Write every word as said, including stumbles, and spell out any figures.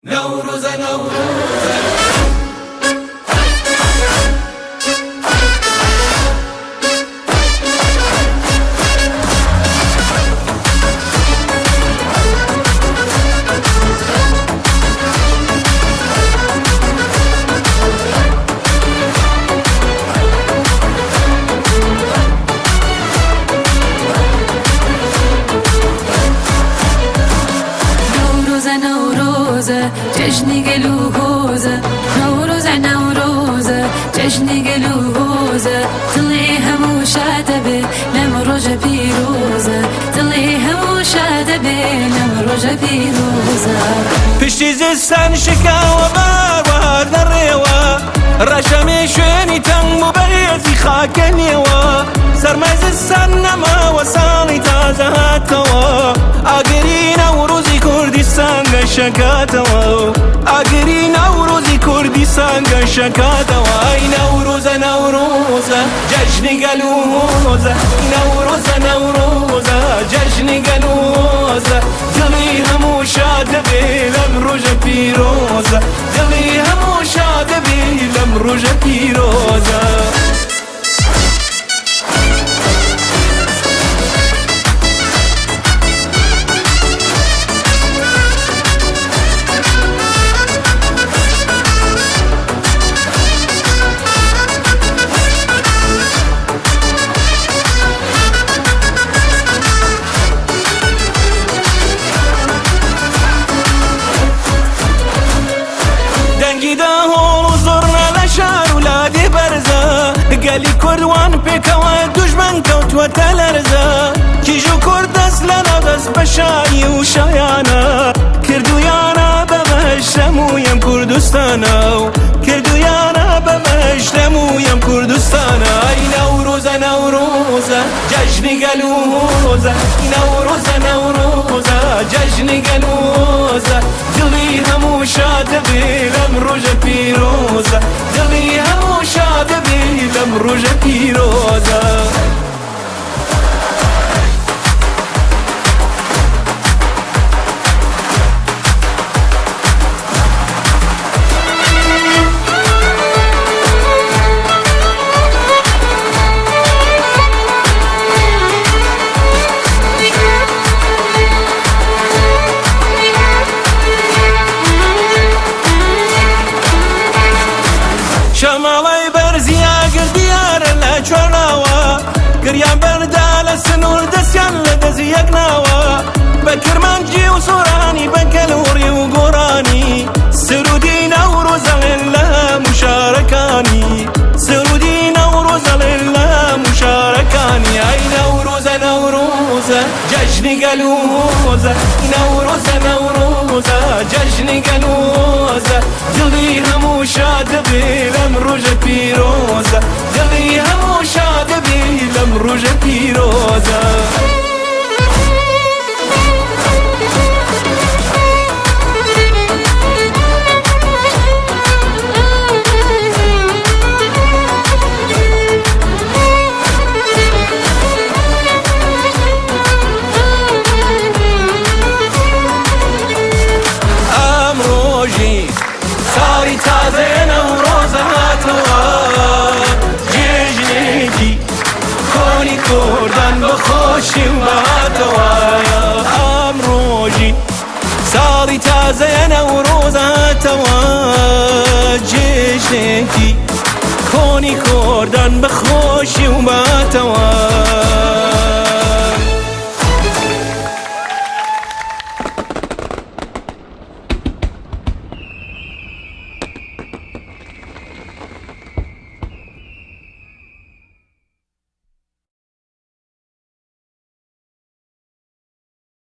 نوروز نوروز جشنی گلوزه نوروز نوروزه جشنی گلوزه دلی همو شاده به لم روز پیروزه دلی همو شاده به لم روز پیروزه پشتی زستان شکا و بار در ریوا رشمی شونی تنگ و بریزی خاکنی و سرمز سنما و سالی تازه هاتوا آگری نوروزی کردستان گشکاتوا آگری نوروزی کردستان گشکاتوا ای نوروز نوروز جشنی گلوزه نوروز نوروز جشنی گلوزه دلی همو شاده بیلم روز پیروزه دلی همو شاده بیلم روز پیروزه گلی کردوان پیکوان دشمن کوت و تلرزا کیجو کرد اصلا دست بشایی و شایانا کردویانا بمشتمویم کردستانا کردویانا بمشتمویم کردستانا ای نوروز نوروز جشنی گلوزه نوروز نوروز جشنی گلوزه دلی همو شاده بیلم روز پیروزه دلی همو شاده بیلم روز پیروزه شمالای برزیا گردیار لچوراوا گریان بردال سنور دسیان لدزی یکناوا بکرمانجی و سورانی بکلوری و گورانی سرودی نوروز لله مشارکانی سرودی نوروز لله مشارکانی ای نوروز نوروز جشنی گلوزه نوروز نوروز جشنی گلوزه دلی همو شاده بیلم روز پیروزه دلی همو شاده بیلم روز پیروزه ساری تازه نوروز هاتوا جشنی کنی کردن بخوشی و هاتوا امروزی ساری تازه نوروز هاتوا جشنی کنی کردن بخوشی